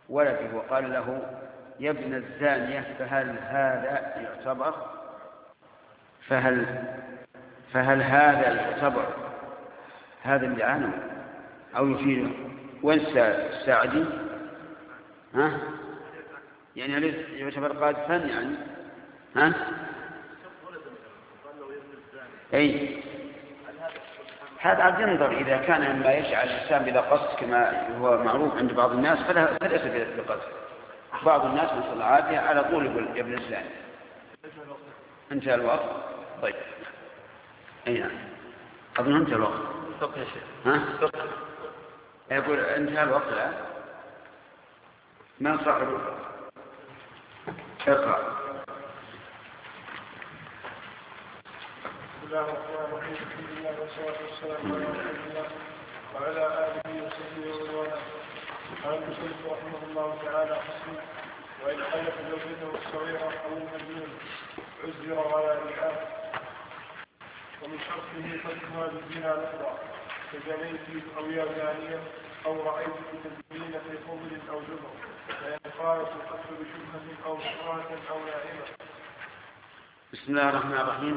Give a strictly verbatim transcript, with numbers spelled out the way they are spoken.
ولده وقال له يا ابن الزانية، فهل هذا يعتبر فهل فهل هذا يعتبر هذا اللعان أو يفيده؟ وين الساعدي؟ ها؟ يعني ليس يعتبر قاذفا يعني؟ ها؟ أي هذا عاد ينظر، إذا كان مما يجعل الإنسان بلا قصد كما هو معروف عند بعض الناس فليس بقصد. بعض الناس نسأل الله العافية على طول يقول يا ابن الزاني. انتهى الوقت. طيب أي نعم أظن انتهى الوقت. فقه يا شيخ. ها؟ فقه. يقول انتهى الوقت الآن. من صاحب الوقت؟ اقرأ. بسم الله الرحمن الرحيم. الحمد لله والصلاة والسلام على رسول الله وعلى آله وصحبه ومن والاه. قال المصنف رحمه الله تعالى: حسن وإن حلف زوجته الصغيرة أو المجنون عزر على لحاف. ومن شرطه فتحها بالزنا الأخرى كزنيت أو يا زانية أو رأيت تزنين في خمر أو زبر، فإن قالت القتل بشبهة أو بكرة أو نائمة. بسم الله الرحمن الرحيم.